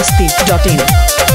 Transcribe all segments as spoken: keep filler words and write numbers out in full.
masti dot in.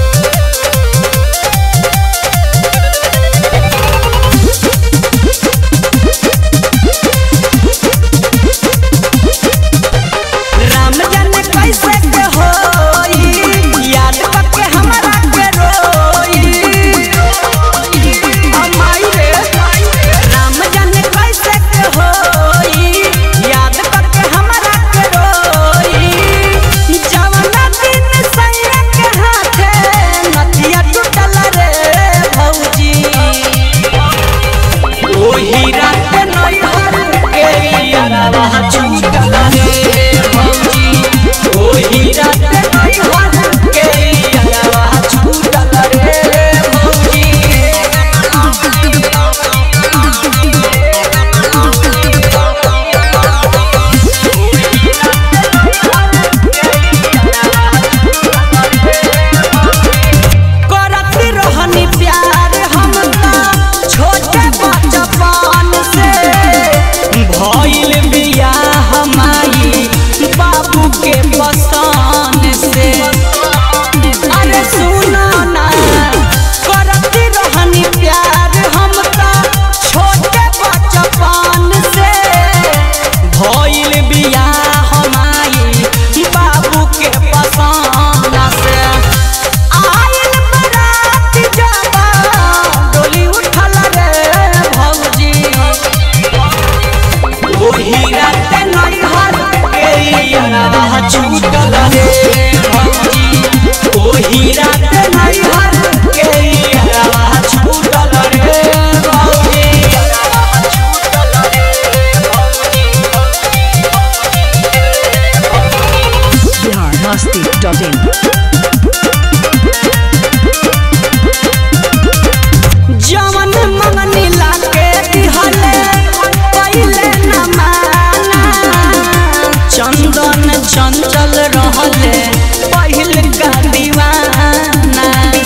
masti dot in. जवन मंगनी लाके दिहले पहिले न माना चंदन चंचल रहले पहिले का दीवाना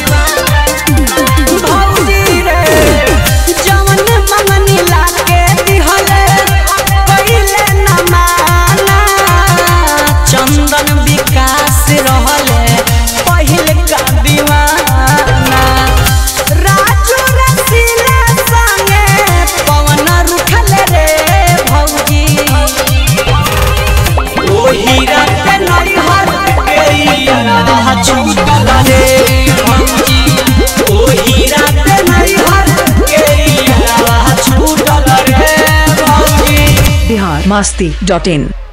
भौजी रे जवन मंगनी लाके दिहले पहिले न माना चंदन विकास रहले पहिले का दीवाना राजू रसीला संगे पवन रुखले रे भौजी ओही रात नैहर के छूटल रे भौजी ओही रात नैहर के छूटल रे भौजी Bihar masti dot in.